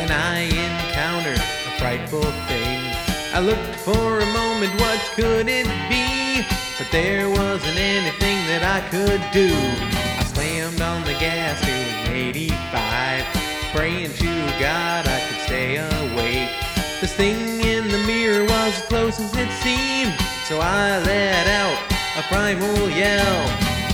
when I encountered a frightful thing. I looked for a moment, what could it be? But there wasn't anything that I could do. I slammed on the gas to an 85, praying to God I could stay awake. This thing in the mirror was as close as it seemed, so I let out a primal yell.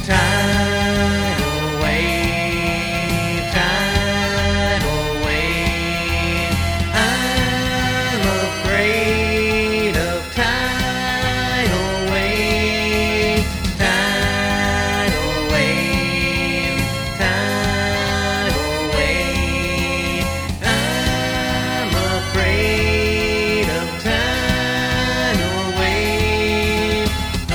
Tidal wave, tidal wave. I'm afraid of tidal wave, tidal wave, tidal wave. I'm afraid of tidal wave.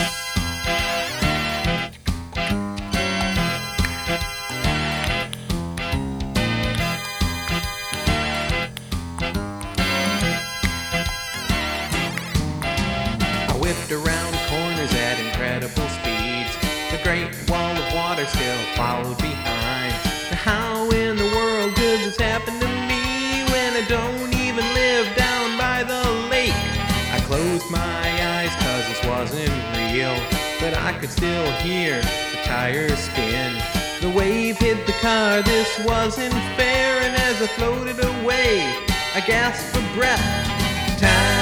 I whipped around corners at incredible speeds. The great wall of water still followed behind. Now how in the world could this happen to me when I don't even live down by the lake? I closed my eyes 'cause this wasn't real, but I could still hear the tires spin. The wave hit the car, this wasn't fair, and as I floated away, I gasped for breath. Time